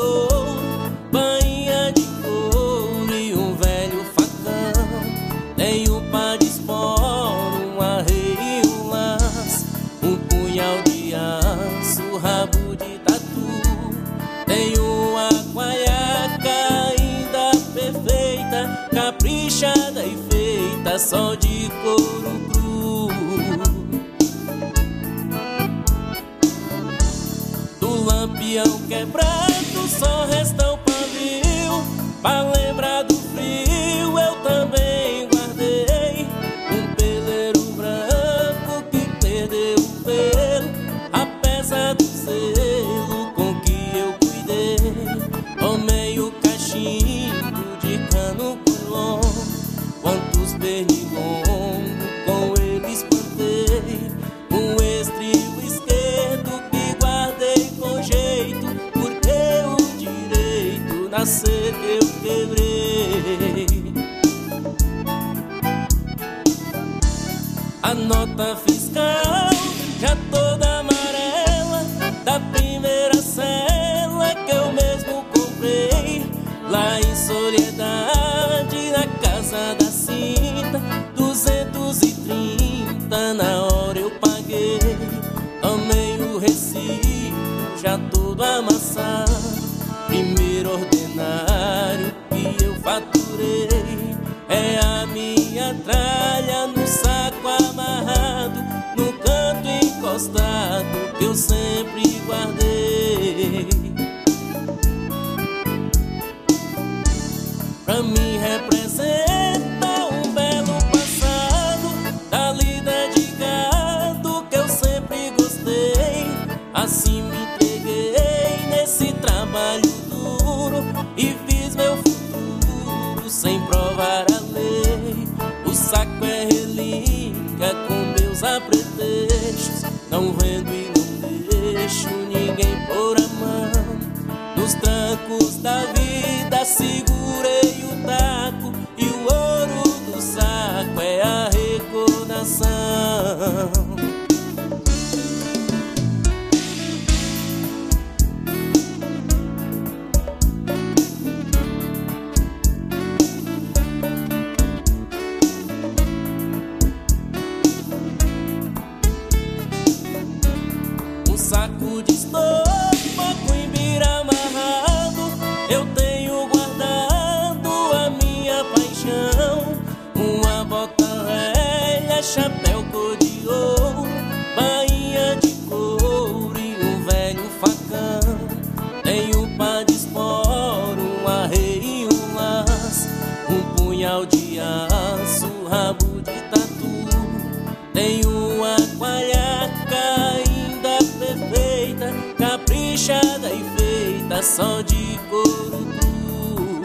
ouro, bainha de couro e um velho facão. Tenho pá de esporo, um arreio e um laço, um punhal de aço, rabo de tatu. Tenho a guaiaca ainda perfeita, caprichada e feita só de couro cru. Do lampião quebrado só resta o pavio, pra lembrar do frio eu também guardei um peleiro branco que perdeu o pelo, apesar do zelo com que eu cuidei. Tomei o cachimbo de cano por longo, quantos pernilongos com ele espantei. Um estribo esquerdo que guardei com jeito, porque o direito nascer que eu quebrei. A nota fiscal já toda amarela, da primeira cela que eu mesmo comprei lá em Soledade, na casa da cinta, 230 na hora eu paguei. Tomei o recibo já todo amassado, primeiro ordenário que eu faturei. É a minha tralha no saco amarrado, no canto encostado que eu sempre guardei. Pra mim representa um belo passado da lida de gado que eu sempre gostei. Assim me entreguei nesse trabalho duro e fiz meu futuro sem provar a lei. O saco é relíquia com meus apetrechos, não vendo e não deixo ninguém pôr a mão. Nos trancos da vida segurei o taco e o ouro do saco é a recordação. Um saco de estopa com imbira amarrado, eu tenho guardado a minha paixão. Uma bota velha, chapéu cor de ouro, bainha de couro e um velho facão. Tenho pá de esporo, um arreio e um laço, um punhal de aço, rabo de tatu. Tenho uma guaiaca ainda perfeita, caprichada e feita só de couro cru.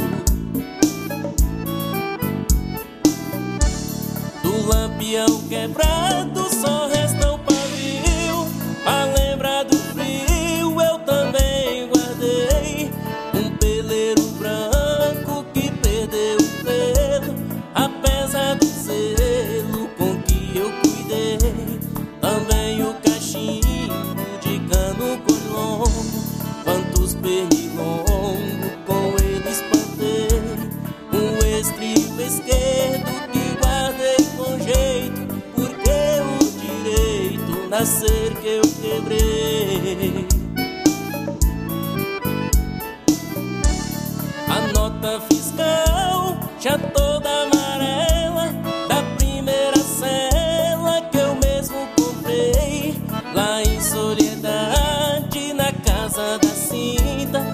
Do lampião quebrado só resta o pavio, pra lembrar do frio eu também guardei um peleiro branco que perdeu o pelo, apesar do zelo com que eu cuidei. Também o cachimbo de cano por longo, quantos pernilongos com ele espantei. Um estribo esquerdo que guardei com jeito, porque o direito nascer que eu quebrei. A nota fiscal já toda amarela, da primeira cela que eu mesmo comprei lá em Soledade, na casa da cinta,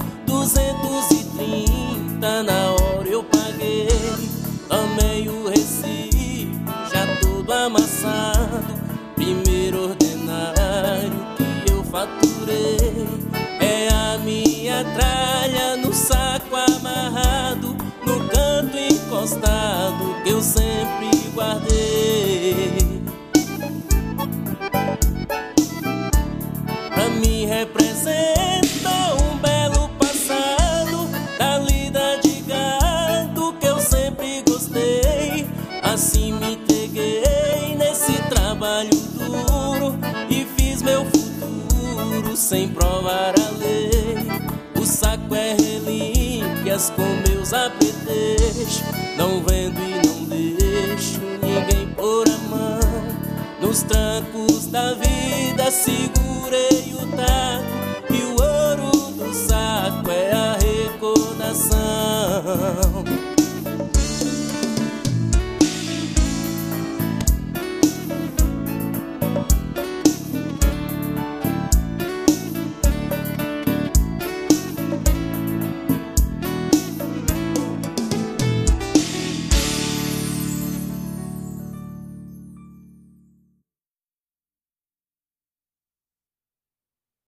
230 na hora eu paguei. Tomei o recibo já todo amassado, primeiro ordenário que eu faturei. É a minha tralha no saco amarrado, no canto encostado que eu sempre guardei. Pra mim representa um belo passado da lida de gado que eu sempre gostei. Assim me entreguei nesse trabalho duro e fiz meu futuro sem provar a lei. O saco é mas com meus apetrechos, não vendo e não deixo ninguém pôr a mão. Nos trancos da vida segurei o taco, e o ouro do saco é a recordação.